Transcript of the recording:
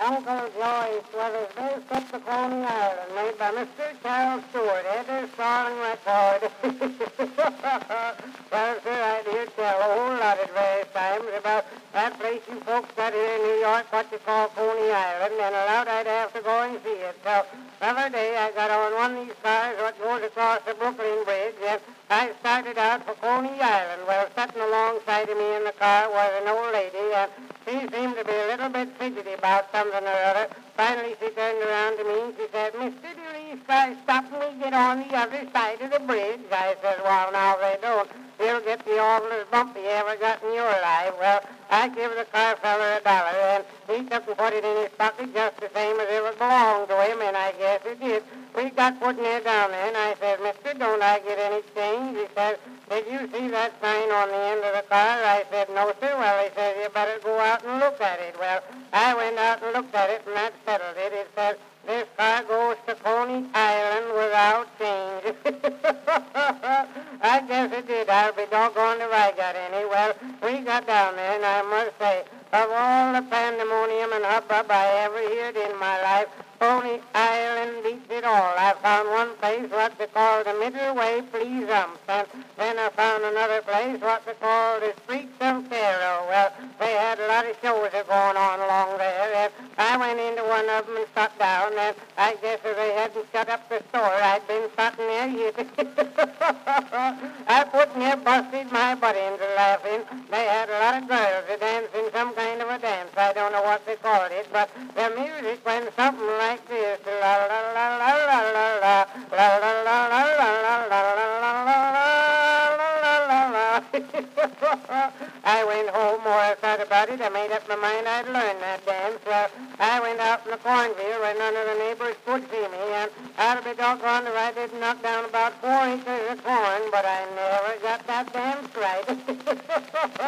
Uncle Joyce was his best up to Coney Island, made by Mr. Charles Stewart, editor, starring record. Well, sir, I did tell a whole lot at various times about that place you folks got here in New York, what you call Coney Island, and allowed I'd have to go and see it. So, the other day I got on one of these cars what goes across the Brooklyn Bridge, and I started out for Coney Island. Well, sitting alongside of me in the car was an old lady, and she seemed to be a little bit fidgety about something or other. Finally, she turned around to me and she said, Mr. DeLeese, stop me, get on the other side of the bridge. I said, well, now they don't. You'll get the awfulest bump you ever got in your life. Well, I give the car feller $1, and he took and put it in his pocket just the same as if it belonged to him, and I guess it did. We got putting it down there, and I said, Mister, don't I get any change? He said, did you see that sign on the end of the car? I said, no, sir. Well, he said, you better go out and look at it. Well, I went out and looked at it, and that settled it. It said, this car goes to Coney Island without change. I guess it did. I'll be doggone if I got any. Well, we got down there, and I must say, of all the pandemonium and hubbub I ever heard in my life, Coney Island beats it all. I found one place what they call the Middle Way Pleasumps, and then I found another place what they call the Streets of Cairo. Well, they had a lot of shows going on along there, and I went into one of them and sat down, and I guess if they hadn't shut up the store, I'd been sitting there yet. I put near busted my butt into laughing. They had a lot of girls dancing some kind of a dance. I don't know what they called it, but the music went something like this. La la la la la la la la la la la la la la. I went home more I thought about it. I made up my mind I'd learn that dance. Well, I went out in the cornfield where none of the neighbors could see me, and I'd be doggone if I didn't knock down about 4 acres of corn, but I never got that dance right.